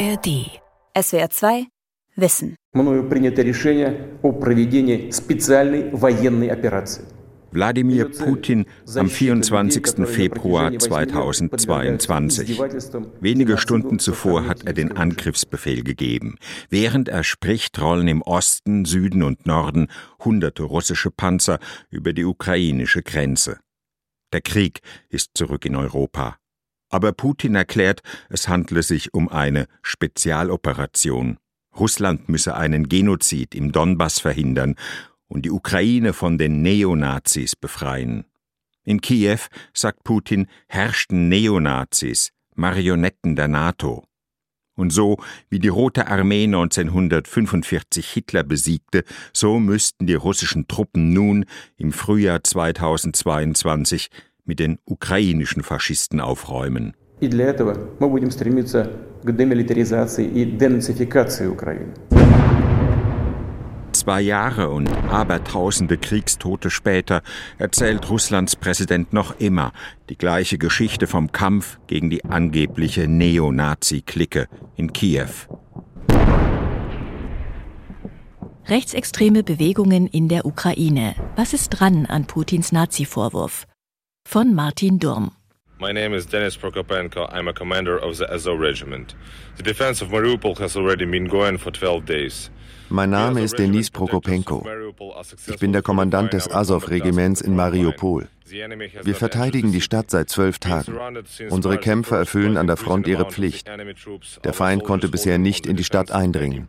ARD. SWR 2 Wissen. Мною принято решение о проведении специальной военной операции. Wladimir Putin am 24. Februar 2022. Wenige Stunden zuvor hat er den Angriffsbefehl gegeben. Während er spricht, rollen im Osten, Süden und Norden hunderte russische Panzer über die ukrainische Grenze. Der Krieg ist zurück in Europa. Aber Putin erklärt, es handle sich um eine Spezialoperation. Russland müsse einen Genozid im Donbass verhindern und die Ukraine von den Neonazis befreien. In Kiew, sagt Putin, herrschten Neonazis, Marionetten der NATO. Und so, wie die Rote Armee 1945 Hitler besiegte, so müssten die russischen Truppen nun im Frühjahr 2022 mit den ukrainischen Faschisten aufräumen. И для этого мы будем стремиться к демилитаризации и денацификации Украины. 2 Jahre und abertausende Kriegstote später erzählt Russlands Präsident noch immer die gleiche Geschichte vom Kampf gegen die angebliche Neonazi-Clique in Kiew. Rechtsextreme Bewegungen in der Ukraine. Was ist dran an Putins Nazi-Vorwurf? Von Martin Durm. My name is Denis Prokopenko. I'm a commander of the Azov Regiment. The defense of Mariupol has already been going for 12 days. Mein Name ist Denis Prokopenko. Ich bin der Kommandant des Azov-Regiments in Mariupol. Wir verteidigen die Stadt seit 12 Tagen. Unsere Kämpfer erfüllen an der Front ihre Pflicht. Der Feind konnte bisher nicht in die Stadt eindringen.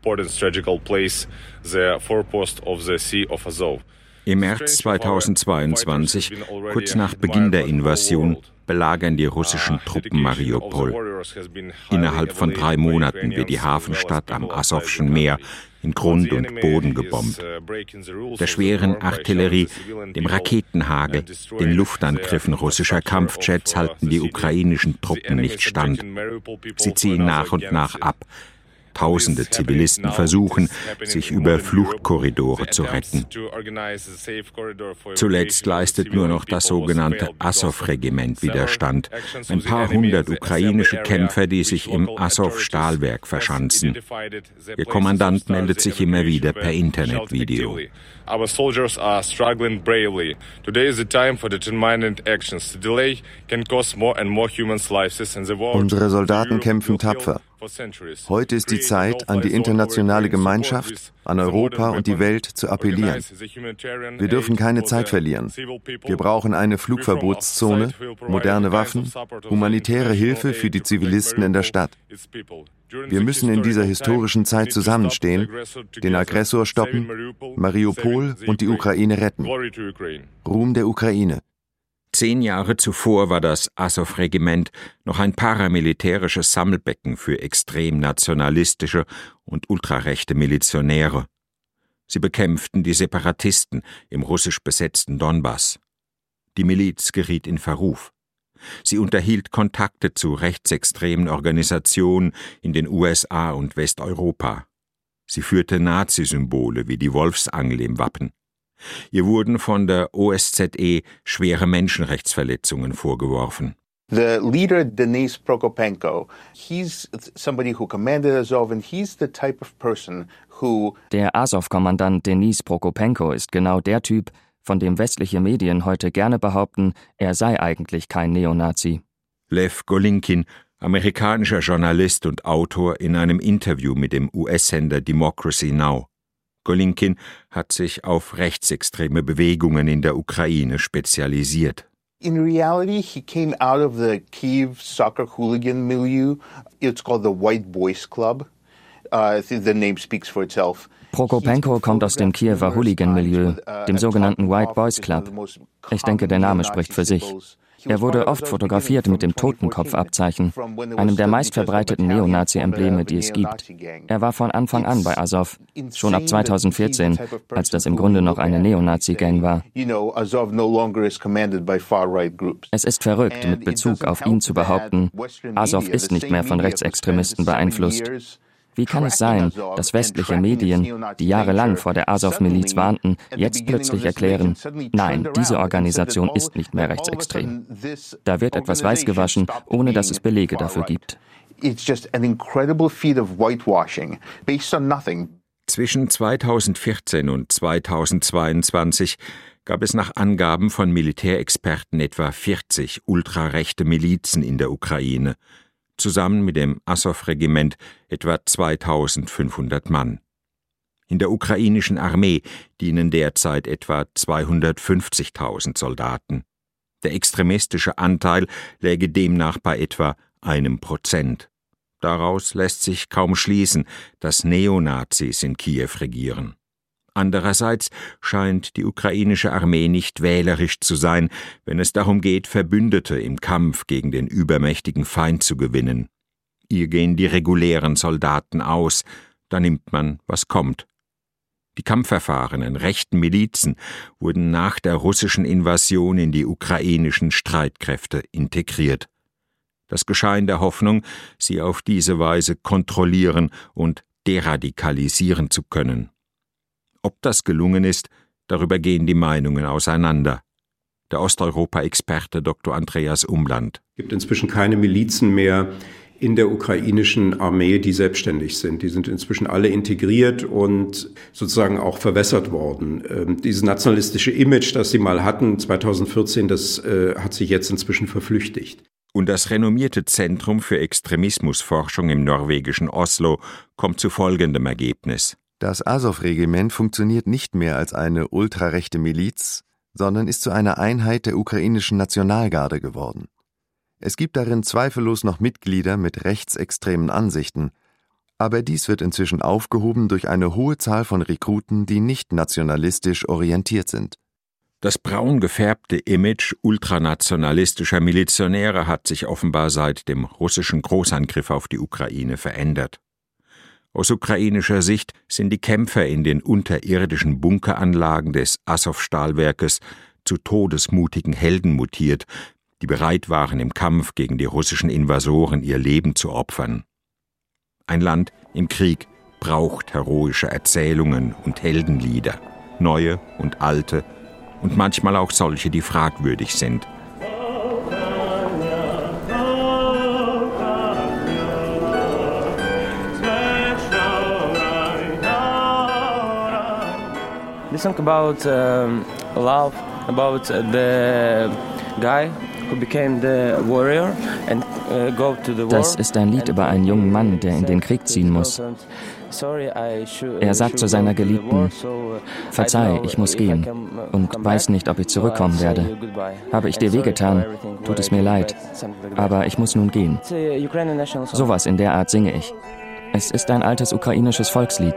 Im März 2022, kurz nach Beginn der Invasion, belagern die russischen Truppen Mariupol. Innerhalb von 3 Monaten wird die Hafenstadt am Asowschen Meer in Grund und Boden gebombt. Der schweren Artillerie, dem Raketenhagel, den Luftangriffen russischer Kampfjets halten die ukrainischen Truppen nicht stand. Sie ziehen nach und nach ab. Tausende Zivilisten versuchen, sich über Fluchtkorridore zu retten. Zuletzt leistet nur noch das sogenannte Asow-Regiment Widerstand. Ein paar hundert ukrainische Kämpfer, die sich im Asow-Stahlwerk verschanzen. Ihr Kommandant meldet sich immer wieder per Internetvideo. Our soldiers are struggling bravely. Today is the time for determined actions. The delay can cost more and more human lives and the war. Unsere Soldaten kämpfen tapfer. Heute ist die Zeit, an die internationale Gemeinschaft, an Europa und die Welt zu appellieren. Wir dürfen keine Zeit verlieren. Wir brauchen eine Flugverbotszone, moderne Waffen, humanitäre Hilfe für die Zivilisten in der Stadt. Wir müssen in dieser historischen Zeit zusammenstehen, den Aggressor stoppen, Mariupol und die Ukraine retten. Ruhm der Ukraine. 10 Jahre zuvor war das Asow-Regiment noch ein paramilitärisches Sammelbecken für extrem nationalistische und ultrarechte Milizionäre. Sie bekämpften die Separatisten im russisch besetzten Donbass. Die Miliz geriet in Verruf. Sie unterhielt Kontakte zu rechtsextremen Organisationen in den USA und Westeuropa. Sie führte Nazi-Symbole wie die Wolfsangel im Wappen. Ihr wurden von der OSZE schwere Menschenrechtsverletzungen vorgeworfen. The leader, Denis Prokopenko, he's somebody who commanded Azov and he's the type of person who... Der Azov-Kommandant Denis Prokopenko ist genau der Typ, von dem westliche Medien heute gerne behaupten, er sei eigentlich kein Neonazi. Lev Golinkin, amerikanischer Journalist und Autor, in einem Interview mit dem US-Sender Democracy Now! Golinkin hat sich auf rechtsextreme Bewegungen in der Ukraine spezialisiert. In reality, he came out of the Kyiv soccer hooligan milieu. It's called the White Boys Club. The name speaks for itself. Prokopenko kommt aus dem Kiewer Hooligan-Milieu, dem sogenannten White Boys Club. Ich denke, der Name spricht für sich. Er wurde oft fotografiert mit dem Totenkopfabzeichen, einem der meistverbreiteten Neonazi-Embleme, die es gibt. Er war von Anfang an bei Azov, schon ab 2014, als das im Grunde noch eine Neonazi-Gang war. Es ist verrückt, mit Bezug auf ihn zu behaupten, Azov ist nicht mehr von Rechtsextremisten beeinflusst. Wie kann es sein, dass westliche Medien, die jahrelang vor der Azov-Miliz warnten, jetzt plötzlich erklären, nein, diese Organisation ist nicht mehr rechtsextrem. Da wird etwas weißgewaschen, ohne dass es Belege dafür gibt. Zwischen 2014 und 2022 gab es nach Angaben von Militärexperten etwa 40 ultrarechte Milizen in der Ukraine, zusammen mit dem Azov-Regiment etwa 2500 Mann. In der ukrainischen Armee dienen derzeit etwa 250.000 Soldaten. Der extremistische Anteil läge demnach bei etwa 1%. Daraus lässt sich kaum schließen, dass Neonazis in Kiew regieren. Andererseits scheint die ukrainische Armee nicht wählerisch zu sein, wenn es darum geht, Verbündete im Kampf gegen den übermächtigen Feind zu gewinnen. Ihr gehen die regulären Soldaten aus, da nimmt man, was kommt. Die kampferfahrenen rechten Milizen wurden nach der russischen Invasion in die ukrainischen Streitkräfte integriert. Das geschah in der Hoffnung, sie auf diese Weise kontrollieren und deradikalisieren zu können. Ob das gelungen ist, darüber gehen die Meinungen auseinander. Der Osteuropa-Experte Dr. Andreas Umland. Es gibt inzwischen keine Milizen mehr in der ukrainischen Armee, die selbstständig sind. Die sind inzwischen alle integriert und sozusagen auch verwässert worden. Dieses nationalistische Image, das sie mal hatten, 2014, das hat sich jetzt inzwischen verflüchtigt. Und das renommierte Zentrum für Extremismusforschung im norwegischen Oslo kommt zu folgendem Ergebnis. Das Azov-Regiment funktioniert nicht mehr als eine ultrarechte Miliz, sondern ist zu einer Einheit der ukrainischen Nationalgarde geworden. Es gibt darin zweifellos noch Mitglieder mit rechtsextremen Ansichten, aber dies wird inzwischen aufgehoben durch eine hohe Zahl von Rekruten, die nicht nationalistisch orientiert sind. Das braun gefärbte Image ultranationalistischer Milizionäre hat sich offenbar seit dem russischen Großangriff auf die Ukraine verändert. Aus ukrainischer Sicht sind die Kämpfer in den unterirdischen Bunkeranlagen des Azov-Stahlwerkes zu todesmutigen Helden mutiert, die bereit waren, im Kampf gegen die russischen Invasoren ihr Leben zu opfern. Ein Land im Krieg braucht heroische Erzählungen und Heldenlieder, neue und alte, und manchmal auch solche, die fragwürdig sind. This song about love, about the guy who became the warrior and go to the war. Das ist ein Lied über einen jungen Mann, der in den Krieg ziehen muss. Er sagt zu seiner Geliebten, verzeih, ich muss gehen und weiß nicht, ob ich zurückkommen werde. Habe ich dir wehgetan, tut es mir leid, aber ich muss nun gehen. Sowas in der Art singe ich. Es ist ein altes ukrainisches Volkslied.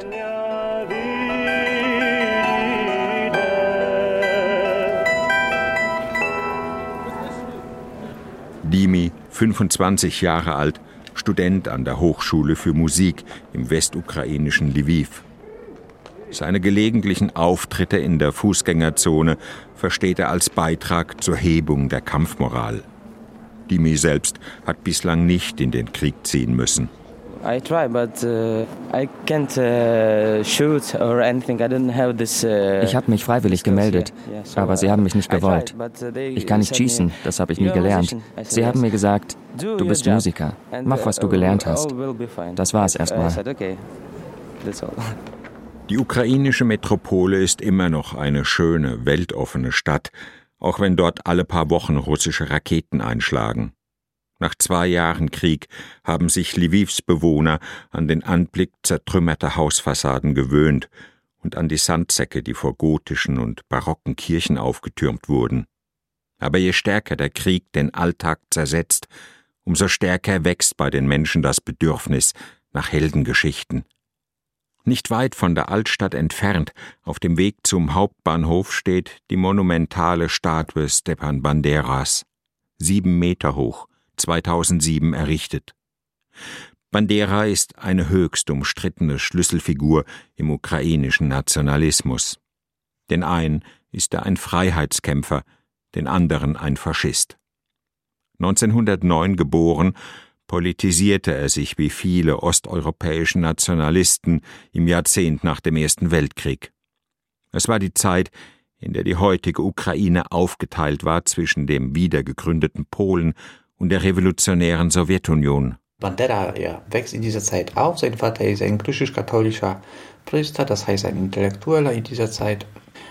Dimi, 25 Jahre alt, Student an der Hochschule für Musik im westukrainischen Lviv. Seine gelegentlichen Auftritte in der Fußgängerzone versteht er als Beitrag zur Hebung der Kampfmoral. Dimi selbst hat bislang nicht in den Krieg ziehen müssen. I try, but I can't shoot or anything. I don't have this. Ich habe mich freiwillig gemeldet, aber sie haben mich nicht gewollt. Ich kann nicht schießen, das habe ich nie gelernt. Sie haben mir gesagt, du bist Musiker, mach, was du gelernt hast. Das war es erstmal. Die ukrainische Metropole ist immer noch eine schöne, weltoffene Stadt, auch wenn dort alle paar Wochen russische Raketen einschlagen. Nach 2 Jahren Krieg haben sich Lvivs Bewohner an den Anblick zertrümmerter Hausfassaden gewöhnt und an die Sandsäcke, die vor gotischen und barocken Kirchen aufgetürmt wurden. Aber je stärker der Krieg den Alltag zersetzt, umso stärker wächst bei den Menschen das Bedürfnis nach Heldengeschichten. Nicht weit von der Altstadt entfernt, auf dem Weg zum Hauptbahnhof, steht die monumentale Statue Stepan Banderas, 7 Meter hoch, 2007 errichtet. Bandera ist eine höchst umstrittene Schlüsselfigur im ukrainischen Nationalismus. Den einen ist er ein Freiheitskämpfer, den anderen ein Faschist. 1909 geboren, politisierte er sich wie viele osteuropäische Nationalisten im Jahrzehnt nach dem Ersten Weltkrieg. Es war die Zeit, in der die heutige Ukraine aufgeteilt war zwischen dem wiedergegründeten Polen und der revolutionären Sowjetunion. Bandera wächst in dieser Zeit auf. Sein Vater ist ein griechisch-katholischer Priester, das heißt ein Intellektueller in dieser Zeit.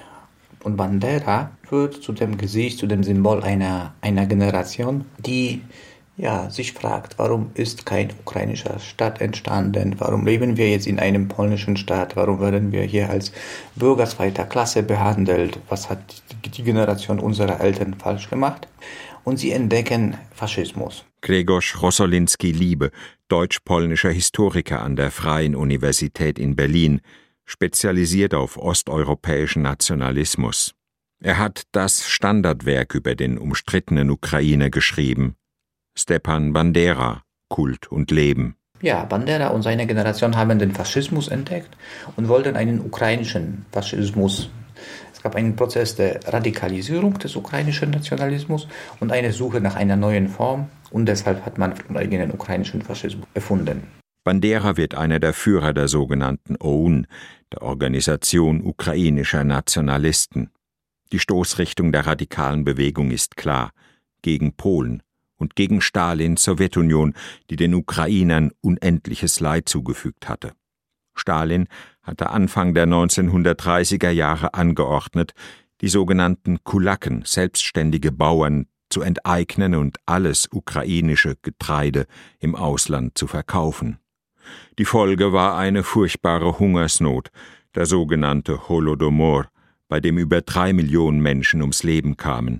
Und Bandera wird zu dem Gesicht, zu dem Symbol einer Generation, die sich fragt, warum ist kein ukrainischer Staat entstanden? Warum leben wir jetzt in einem polnischen Staat? Warum werden wir hier als Bürger zweiter Klasse behandelt? Was hat die Generation unserer Eltern falsch gemacht? Und sie entdecken Faschismus. Grzegorz Rosoliński-Liebe, deutsch-polnischer Historiker an der Freien Universität in Berlin, spezialisiert auf osteuropäischen Nationalismus. Er hat das Standardwerk über den umstrittenen Ukrainer geschrieben. Stepan Bandera, Kult und Leben. Ja, Bandera und seine Generation haben den Faschismus entdeckt und wollten einen ukrainischen Faschismus. Es gab einen Prozess der Radikalisierung des ukrainischen Nationalismus und eine Suche nach einer neuen Form, und deshalb hat man einen eigenen ukrainischen Faschismus erfunden. Bandera wird einer der Führer der sogenannten OUN, der Organisation ukrainischer Nationalisten. Die Stoßrichtung der radikalen Bewegung ist klar: gegen Polen und gegen Stalins Sowjetunion, die den Ukrainern unendliches Leid zugefügt hatte. Stalin hatte Anfang der 1930er Jahre angeordnet, die sogenannten Kulaken, selbstständige Bauern, zu enteignen und alles ukrainische Getreide im Ausland zu verkaufen. Die Folge war eine furchtbare Hungersnot, der sogenannte Holodomor, bei dem über 3 Millionen Menschen ums Leben kamen.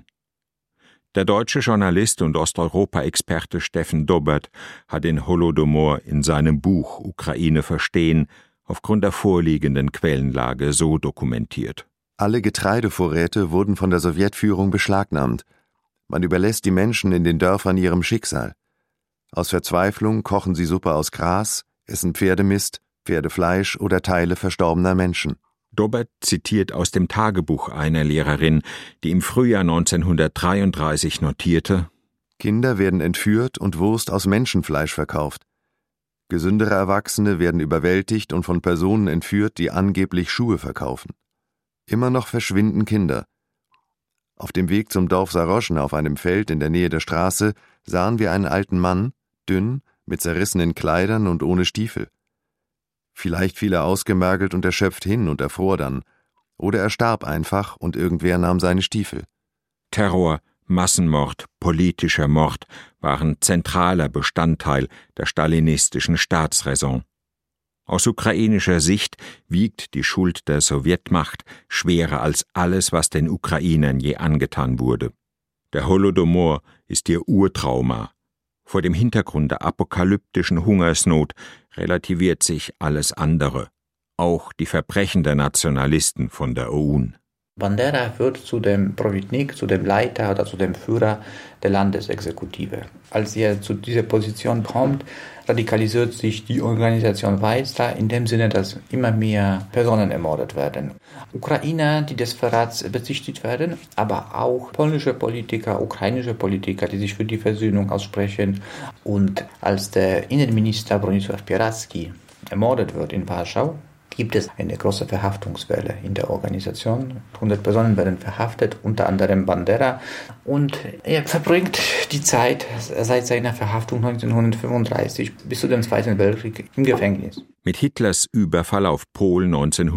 Der deutsche Journalist und Osteuropa-Experte Steffen Dobbert hat den Holodomor in seinem Buch Ukraine verstehen aufgrund der vorliegenden Quellenlage so dokumentiert. Alle Getreidevorräte wurden von der Sowjetführung beschlagnahmt. Man überlässt die Menschen in den Dörfern ihrem Schicksal. Aus Verzweiflung kochen sie Suppe aus Gras, essen Pferdemist, Pferdefleisch oder Teile verstorbener Menschen. Dobbert zitiert aus dem Tagebuch einer Lehrerin, die im Frühjahr 1933 notierte: Kinder werden entführt und Wurst aus Menschenfleisch verkauft. Gesündere Erwachsene werden überwältigt und von Personen entführt, die angeblich Schuhe verkaufen. Immer noch verschwinden Kinder. Auf dem Weg zum Dorf Saroschen auf einem Feld in der Nähe der Straße sahen wir einen alten Mann, dünn, mit zerrissenen Kleidern und ohne Stiefel. Vielleicht fiel er ausgemergelt und erschöpft hin und erfror dann. Oder er starb einfach und irgendwer nahm seine Stiefel. Terror, Massenmord, politischer Mord waren zentraler Bestandteil der stalinistischen Staatsräson. Aus ukrainischer Sicht wiegt die Schuld der Sowjetmacht schwerer als alles, was den Ukrainern je angetan wurde. Der Holodomor ist ihr Urtrauma. Vor dem Hintergrund der apokalyptischen Hungersnot relativiert sich alles andere, auch die Verbrechen der Nationalisten von der OUN. Bandera wird zu dem Provitnik, zu dem Leiter oder zu dem Führer der Landesexekutive. Als er zu dieser Position kommt, radikalisiert sich die Organisation weiter, in dem Sinne, dass immer mehr Personen ermordet werden. Ukrainer, die des Verrats bezichtigt werden, aber auch polnische Politiker, ukrainische Politiker, die sich für die Versöhnung aussprechen. Und als der Innenminister Bronisław Pieracki ermordet wird in Warschau, gibt es eine große Verhaftungswelle in der Organisation. 100 Personen werden verhaftet, unter anderem Bandera. Und er verbringt die Zeit seit seiner Verhaftung 1935 bis zu dem Zweiten Weltkrieg im Gefängnis. Mit Hitlers Überfall auf Polen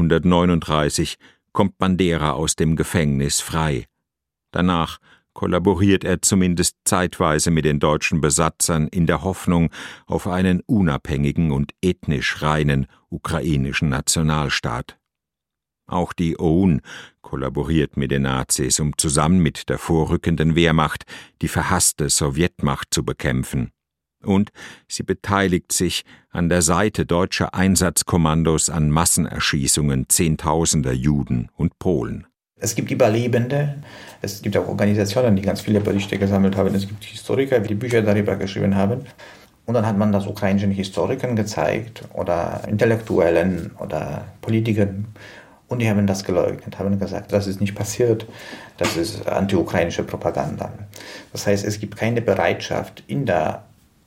1939 kommt Bandera aus dem Gefängnis frei. Danach kollaboriert er zumindest zeitweise mit den deutschen Besatzern in der Hoffnung auf einen unabhängigen und ethnisch reinen ukrainischen Nationalstaat. Auch die OUN kollaboriert mit den Nazis, um zusammen mit der vorrückenden Wehrmacht die verhasste Sowjetmacht zu bekämpfen. Und sie beteiligt sich an der Seite deutscher Einsatzkommandos an Massenerschießungen Zehntausender Juden und Polen. Es gibt Überlebende, es gibt auch Organisationen, die ganz viele Berichte gesammelt haben, es gibt Historiker, die Bücher darüber geschrieben haben. Und dann hat man das ukrainischen Historikern gezeigt oder Intellektuellen oder Politikern und die haben das geleugnet, haben gesagt, das ist nicht passiert, das ist anti-ukrainische Propaganda. Das heißt, es gibt keine Bereitschaft in der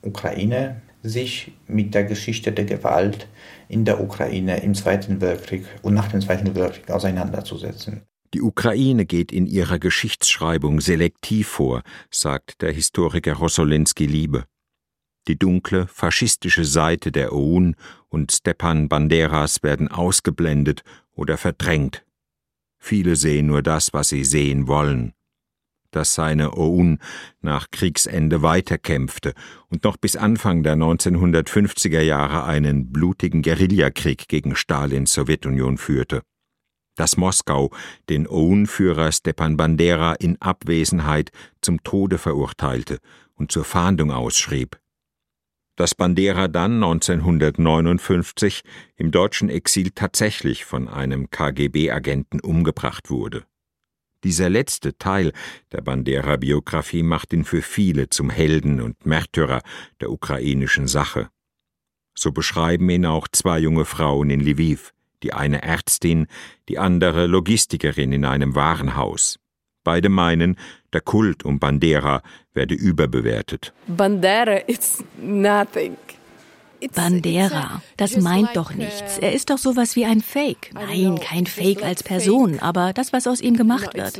Ukraine sich mit der Geschichte der Gewalt in der Ukraine im Zweiten Weltkrieg und nach dem Zweiten Weltkrieg auseinanderzusetzen. Die Ukraine geht in ihrer Geschichtsschreibung selektiv vor, sagt der Historiker Rossolinski-Liebe. Die dunkle, faschistische Seite der OUN und Stepan Banderas werden ausgeblendet oder verdrängt. Viele sehen nur das, was sie sehen wollen. Dass seine OUN nach Kriegsende weiterkämpfte und noch bis Anfang der 1950er Jahre einen blutigen Guerillakrieg gegen Stalins Sowjetunion führte. Dass Moskau den OUN-Führer Stepan Bandera in Abwesenheit zum Tode verurteilte und zur Fahndung ausschrieb. Dass Bandera dann 1959 im deutschen Exil tatsächlich von einem KGB-Agenten umgebracht wurde. Dieser letzte Teil der Bandera-Biografie macht ihn für viele zum Helden und Märtyrer der ukrainischen Sache. So beschreiben ihn auch zwei junge Frauen in Lviv, die eine Ärztin, die andere Logistikerin in einem Warenhaus. Beide meinen, der Kult um Bandera werde überbewertet. Bandera is nothing. Bandera, das meint doch nichts. Er ist doch sowas wie ein Fake. Nein, kein Fake als Person, aber das, was aus ihm gemacht wird.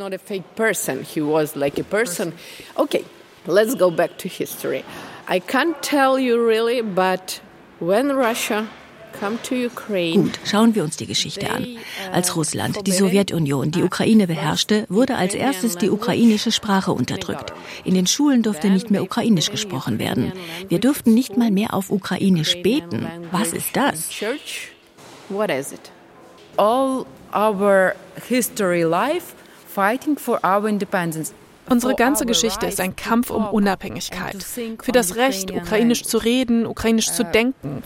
Okay, let's go back to history. I can't tell you really, but when Russia Gut, schauen wir uns die Geschichte an. Als Russland, die Sowjetunion, die Ukraine beherrschte, wurde als erstes die ukrainische Sprache unterdrückt. In den Schulen durfte nicht mehr ukrainisch gesprochen werden. Wir durften nicht mal mehr auf ukrainisch beten. Was ist das? What is it? All our history life fighting for our independence. Unsere ganze Geschichte ist ein Kampf um Unabhängigkeit, für das Recht, ukrainisch zu reden, ukrainisch zu denken.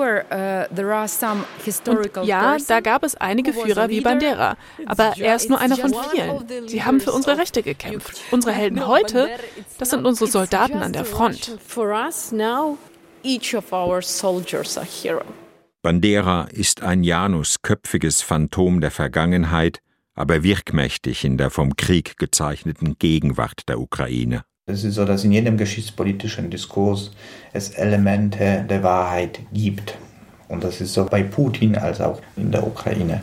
Und ja, da gab es einige Führer wie Bandera, aber er ist nur einer von vielen. Sie haben für unsere Rechte gekämpft. Unsere Helden heute, das sind unsere Soldaten an der Front. Bandera ist ein janusköpfiges Phantom der Vergangenheit, aber wirkmächtig in der vom Krieg gezeichneten Gegenwart der Ukraine. Es ist so, dass in jedem geschichtspolitischen Diskurs es Elemente der Wahrheit gibt. Und das ist so bei Putin als auch in der Ukraine.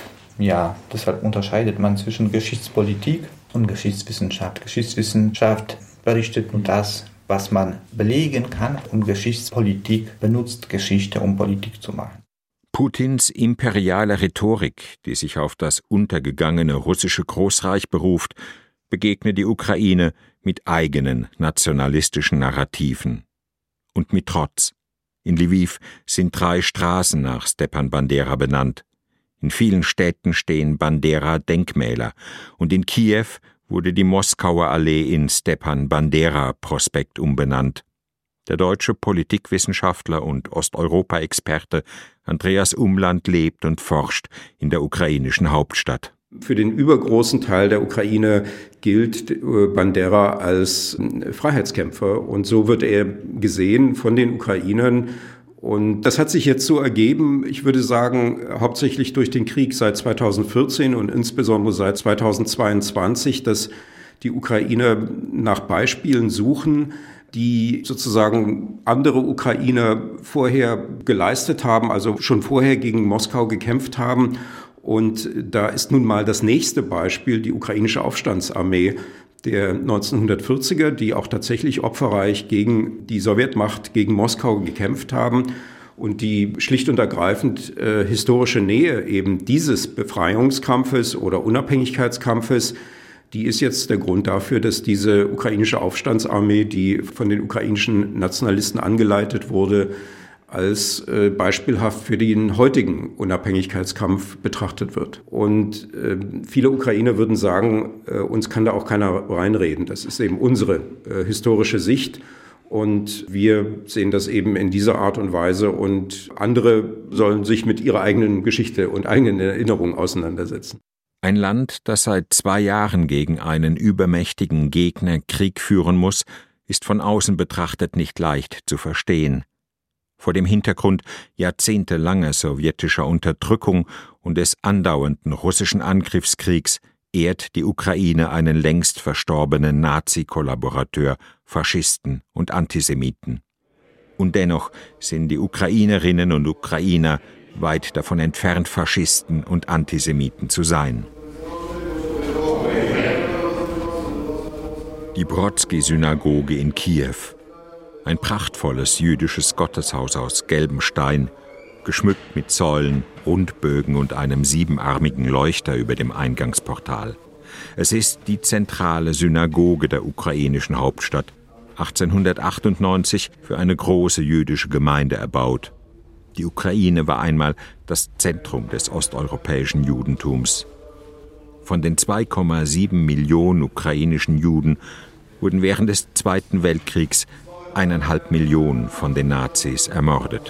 Ja, deshalb unterscheidet man zwischen Geschichtspolitik und Geschichtswissenschaft. Geschichtswissenschaft berichtet nur das, was man belegen kann, und Geschichtspolitik benutzt Geschichte, um Politik zu machen. Putins imperiale Rhetorik, die sich auf das untergegangene russische Großreich beruft, begegnet die Ukraine mit eigenen nationalistischen Narrativen. Und mit Trotz. In Lviv sind 3 Straßen nach Stepan Bandera benannt. In vielen Städten stehen Bandera-Denkmäler und in Kiew wurde die Moskauer Allee in Stepan Bandera-Prospekt umbenannt. Der deutsche Politikwissenschaftler und Osteuropa-Experte Andreas Umland lebt und forscht in der ukrainischen Hauptstadt. Für den übergroßen Teil der Ukraine gilt Bandera als Freiheitskämpfer und so wird er gesehen von den Ukrainern. Und das hat sich jetzt so ergeben, ich würde sagen, hauptsächlich durch den Krieg seit 2014 und insbesondere seit 2022, dass die Ukrainer nach Beispielen suchen, die sozusagen andere Ukrainer vorher geleistet haben, also schon vorher gegen Moskau gekämpft haben. Und da ist nun mal das nächste Beispiel die ukrainische Aufstandsarmee der 1940er, die auch tatsächlich opferreich gegen die Sowjetmacht, gegen Moskau gekämpft haben und die schlicht und ergreifend historische Nähe eben dieses Befreiungskampfes oder Unabhängigkeitskampfes, die ist jetzt der Grund dafür, dass diese ukrainische Aufstandsarmee, die von den ukrainischen Nationalisten angeleitet wurde, als beispielhaft für den heutigen Unabhängigkeitskampf betrachtet wird. Und viele Ukrainer würden sagen, uns kann da auch keiner reinreden. Das ist eben unsere historische Sicht. Und wir sehen das eben in dieser Art und Weise. Und andere sollen sich mit ihrer eigenen Geschichte und eigenen Erinnerungen auseinandersetzen. Ein Land, das seit 2 Jahren gegen einen übermächtigen Gegner Krieg führen muss, ist von außen betrachtet nicht leicht zu verstehen. Vor dem Hintergrund jahrzehntelanger sowjetischer Unterdrückung und des andauernden russischen Angriffskriegs ehrt die Ukraine einen längst verstorbenen Nazi-Kollaborateur, Faschisten und Antisemiten. Und dennoch sind die Ukrainerinnen und Ukrainer weit davon entfernt, Faschisten und Antisemiten zu sein. Die Brodsky-Synagoge in Kiew. Ein prachtvolles jüdisches Gotteshaus aus gelbem Stein, geschmückt mit Säulen, Rundbögen und einem 7-armigen Leuchter über dem Eingangsportal. Es ist die zentrale Synagoge der ukrainischen Hauptstadt, 1898 für eine große jüdische Gemeinde erbaut. Die Ukraine war einmal das Zentrum des osteuropäischen Judentums. Von den 2,7 Millionen ukrainischen Juden wurden während des Zweiten Weltkriegs 1,5 Millionen von den Nazis ermordet.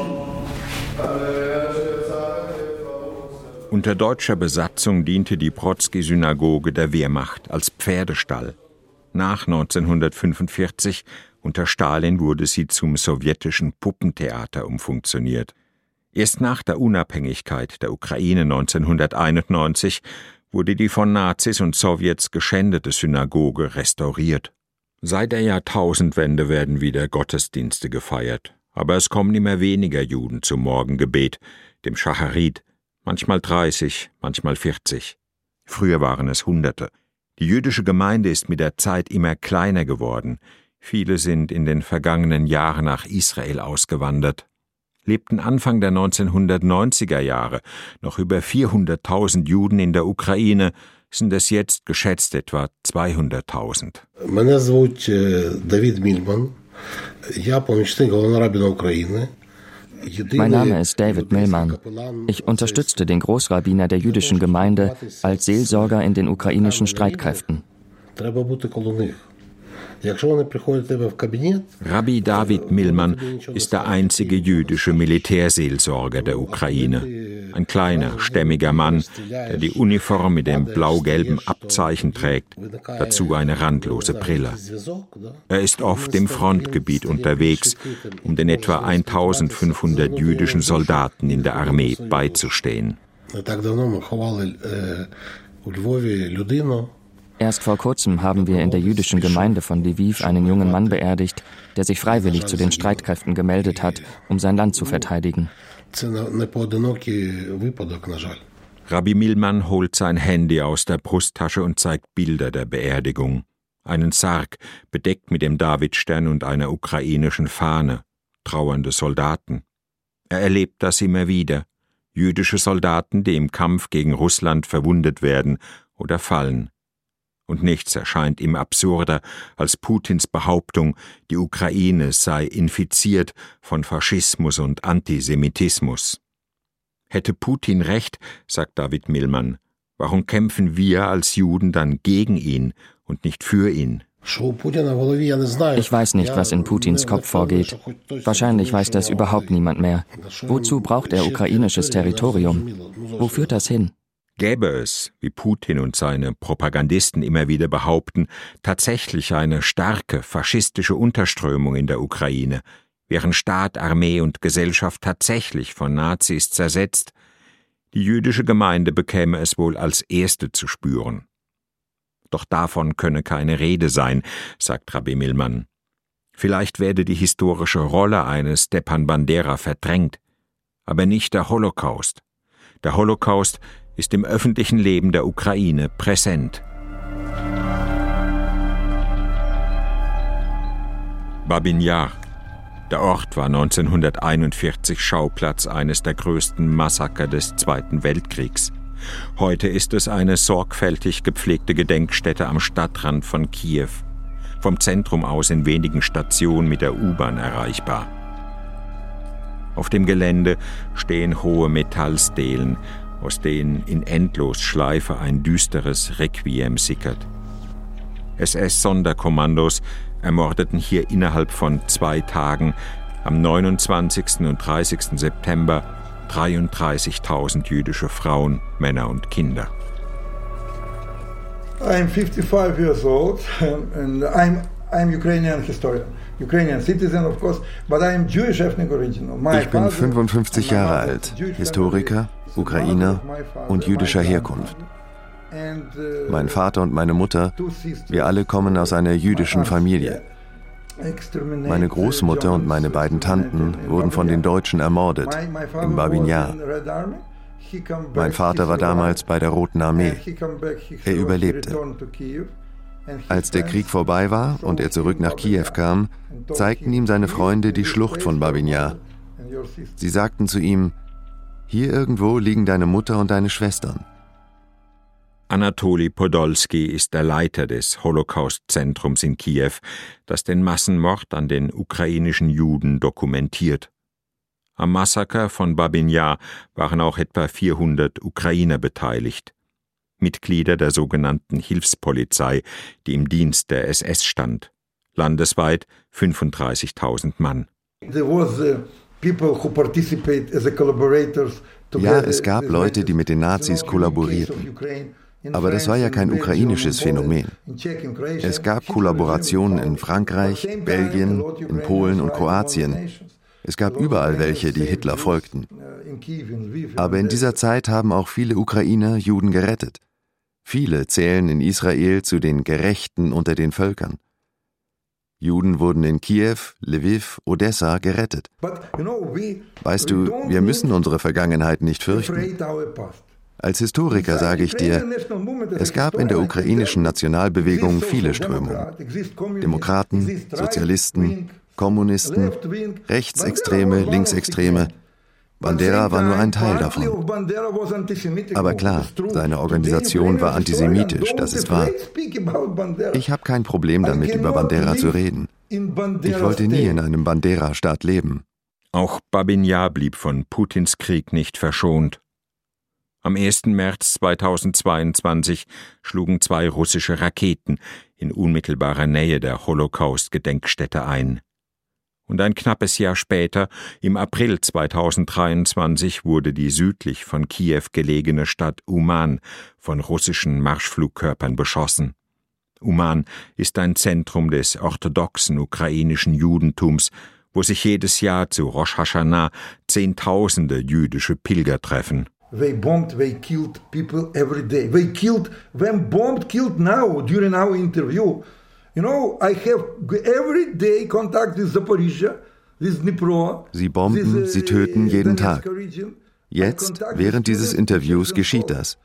Unter deutscher Besatzung diente die Brodsky-Synagoge der Wehrmacht als Pferdestall. Nach 1945 unter Stalin wurde sie zum sowjetischen Puppentheater umfunktioniert. Erst nach der Unabhängigkeit der Ukraine 1991 wurde die von Nazis und Sowjets geschändete Synagoge restauriert. Seit der Jahrtausendwende werden wieder Gottesdienste gefeiert, aber es kommen immer weniger Juden zum Morgengebet, dem Schacharit, manchmal 30, manchmal 40. Früher waren es Hunderte. Die jüdische Gemeinde ist mit der Zeit immer kleiner geworden. Viele sind in den vergangenen Jahren nach Israel ausgewandert. Lebten Anfang der 1990er Jahre noch über 400.000 Juden in der Ukraine, sind es jetzt geschätzt etwa 200.000. Меня зовут Давид Мильман. Я помічник головного рабіна України. Mein Name ist David Milman. Ich unterstützte den Großrabbiner der jüdischen Gemeinde als Seelsorger in den ukrainischen Streitkräften. Rabbi David Milman ist der einzige jüdische Militärseelsorger der Ukraine. Ein kleiner, stämmiger Mann, der die Uniform mit dem blau-gelben Abzeichen trägt, dazu eine randlose Brille. Er ist oft im Frontgebiet unterwegs, um den etwa 1500 jüdischen Soldaten in der Armee beizustehen. Erst vor kurzem haben wir in der jüdischen Gemeinde von Lviv einen jungen Mann beerdigt, der sich freiwillig zu den Streitkräften gemeldet hat, um sein Land zu verteidigen. Rabbi Milman holt sein Handy aus der Brusttasche und zeigt Bilder der Beerdigung. Einen Sarg, bedeckt mit dem Davidstern und einer ukrainischen Fahne. Trauernde Soldaten. Er erlebt das immer wieder. Jüdische Soldaten, die im Kampf gegen Russland verwundet werden oder fallen. Und nichts erscheint ihm absurder als Putins Behauptung, die Ukraine sei infiziert von Faschismus und Antisemitismus. Hätte Putin recht, sagt David Milman, warum kämpfen wir als Juden dann gegen ihn und nicht für ihn? Ich weiß nicht, was in Putins Kopf vorgeht. Wahrscheinlich weiß das überhaupt niemand mehr. Wozu braucht er ukrainisches Territorium? Wo führt das hin? Gäbe es, wie Putin und seine Propagandisten immer wieder behaupten, tatsächlich eine starke faschistische Unterströmung in der Ukraine, wären Staat, Armee und Gesellschaft tatsächlich von Nazis zersetzt, die jüdische Gemeinde bekäme es wohl als erste zu spüren. Doch davon könne keine Rede sein, sagt Rabbi Milman. Vielleicht werde die historische Rolle eines Stepan Bandera verdrängt, aber nicht der Holocaust. Der Holocaust ist im öffentlichen Leben der Ukraine präsent. Babin Yar. Der Ort war 1941 Schauplatz eines der größten Massaker des Zweiten Weltkriegs. Heute ist es eine sorgfältig gepflegte Gedenkstätte am Stadtrand von Kiew, vom Zentrum aus in wenigen Stationen mit der U-Bahn erreichbar. Auf dem Gelände stehen hohe Metallstelen, aus denen in Endlosschleife ein düsteres Requiem sickert. SS-Sonderkommandos ermordeten hier innerhalb von 2 Tagen am 29. und 30. September 33.000 jüdische Frauen, Männer und Kinder. I'm 55 years old and I'm Ukrainian historian. Ukrainian citizen, of course, but I'm Jewish ethnic origin. Ich bin 55 Jahre alt, Historiker, Ukrainer und jüdischer Herkunft. Mein Vater und meine Mutter, wir alle kommen aus einer jüdischen Familie. Meine Großmutter und meine beiden Tanten wurden von den Deutschen ermordet, in Babyn Jar. Mein Vater war damals bei der Roten Armee. Er überlebte. Als der Krieg vorbei war und er zurück nach Kiew kam, zeigten ihm seine Freunde die Schlucht von Babyn Jar. Sie sagten zu ihm: Hier irgendwo liegen deine Mutter und deine Schwestern. Anatoli Podolsky ist der Leiter des Holocaust-Zentrums in Kiew, das den Massenmord an den ukrainischen Juden dokumentiert. Am Massaker von Babyn Jar waren auch etwa 400 Ukrainer beteiligt, Mitglieder der sogenannten Hilfspolizei, die im Dienst der SS stand. Landesweit 35.000 Mann. Ja, es gab Leute, die mit den Nazis kollaborierten. Aber das war ja kein ukrainisches Phänomen. Es gab Kollaborationen in Frankreich, Belgien, in Polen und Kroatien. Es gab überall welche, die Hitler folgten. Aber in dieser Zeit haben auch viele Ukrainer Juden gerettet. Viele zählen in Israel zu den Gerechten unter den Völkern. Juden wurden in Kiew, Lviv, Odessa gerettet. Weißt du, wir müssen unsere Vergangenheit nicht fürchten. Als Historiker sage ich dir, es gab in der ukrainischen Nationalbewegung viele Strömungen. Demokraten, Sozialisten, Kommunisten, Rechtsextreme, Linksextreme. Bandera war nur ein Teil davon. Aber klar, seine Organisation war antisemitisch, das ist wahr. Ich habe kein Problem damit, über Bandera zu reden. Ich wollte nie in einem Bandera-Staat leben. Auch Babyn Jar blieb von Putins Krieg nicht verschont. Am 1. März 2022 schlugen 2 russische Raketen in unmittelbarer Nähe der Holocaust-Gedenkstätte ein. Und ein knappes Jahr später, im April 2023, wurde die südlich von Kiew gelegene Stadt Uman von russischen Marschflugkörpern beschossen. Uman ist ein Zentrum des orthodoxen ukrainischen Judentums, wo sich jedes Jahr zu Rosh Hashanah Zehntausende jüdische Pilger treffen. They bombed, they killed people every day. They killed, when bombed, killed now, during our interview. You know, I have every day contact with Zaporizhia, with Dnipro. Sie bomben, sie töten jeden Tag. Jetzt, während dieses Interviews, geschieht das.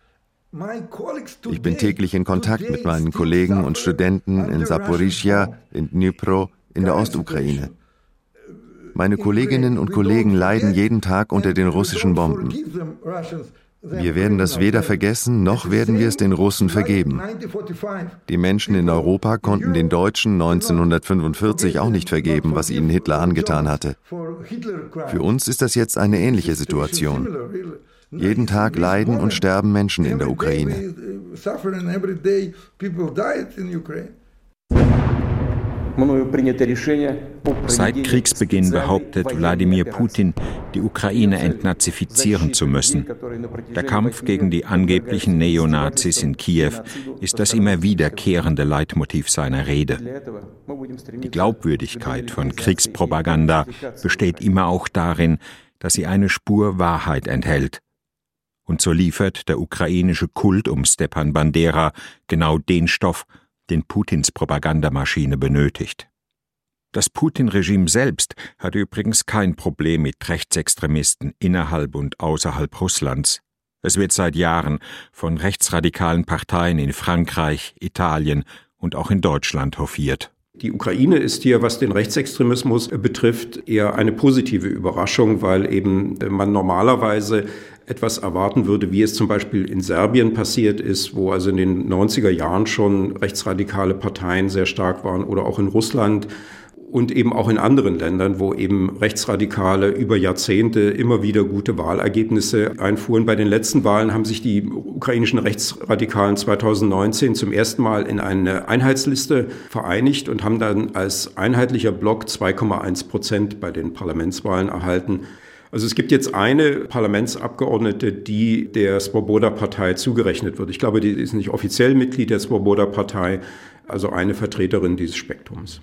Ich bin täglich in Kontakt mit meinen Kollegen und Studenten in Zaporizhia, in Dnipro, in der Ostukraine. Meine Kolleginnen und Kollegen leiden jeden Tag unter den russischen Bomben. Wir werden das weder vergessen, noch werden wir es den Russen vergeben. Die Menschen in Europa konnten den Deutschen 1945 auch nicht vergeben, was ihnen Hitler angetan hatte. Für uns ist das jetzt eine ähnliche Situation. Jeden Tag leiden und sterben Menschen in der Ukraine. Seit Kriegsbeginn behauptet Wladimir Putin, die Ukraine entnazifizieren zu müssen. Der Kampf gegen die angeblichen Neonazis in Kiew ist das immer wiederkehrende Leitmotiv seiner Rede. Die Glaubwürdigkeit von Kriegspropaganda besteht immer auch darin, dass sie eine Spur Wahrheit enthält. Und so liefert der ukrainische Kult um Stepan Bandera genau den Stoff, den Putins Propagandamaschine benötigt. Das Putin-Regime selbst hat übrigens kein Problem mit Rechtsextremisten innerhalb und außerhalb Russlands. Es wird seit Jahren von rechtsradikalen Parteien in Frankreich, Italien und auch in Deutschland hofiert. Die Ukraine ist hier, was den Rechtsextremismus betrifft, eher eine positive Überraschung, weil eben man normalerweise etwas erwarten würde, wie es zum Beispiel in Serbien passiert ist, wo also in den 90er Jahren schon rechtsradikale Parteien sehr stark waren, oder auch in Russland und eben auch in anderen Ländern, wo eben Rechtsradikale über Jahrzehnte immer wieder gute Wahlergebnisse einfuhren. Bei den letzten Wahlen haben sich die ukrainischen Rechtsradikalen 2019 zum ersten Mal in eine Einheitsliste vereinigt und haben dann als einheitlicher Block 2,1% bei den Parlamentswahlen erhalten. Also es gibt jetzt eine Parlamentsabgeordnete, die der Swoboda-Partei zugerechnet wird. Ich glaube, die ist nicht offiziell Mitglied der Swoboda-Partei, also eine Vertreterin dieses Spektrums.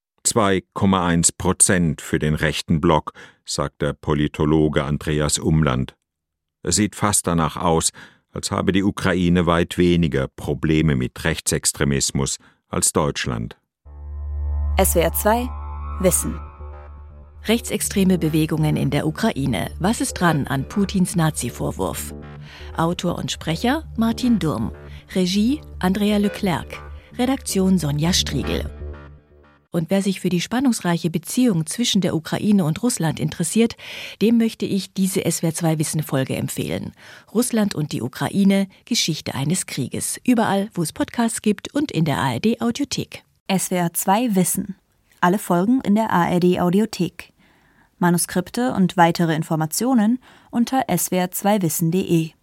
2,1% für den rechten Block, sagt der Politologe Andreas Umland. Es sieht fast danach aus, als habe die Ukraine weit weniger Probleme mit Rechtsextremismus als Deutschland. SWR 2 Wissen. Rechtsextreme Bewegungen in der Ukraine. Was ist dran an Putins Nazi-Vorwurf? Autor und Sprecher Martin Durm. Regie Andrea Leclerc. Redaktion Sonja Striegel. Und wer sich für die spannungsreiche Beziehung zwischen der Ukraine und Russland interessiert, dem möchte ich diese SWR2-Wissen-Folge empfehlen. Russland und die Ukraine – Geschichte eines Krieges. Überall, wo es Podcasts gibt und in der ARD-Audiothek. SWR2 Wissen. Alle Folgen in der ARD-Audiothek. Manuskripte und weitere Informationen unter swr2wissen.de.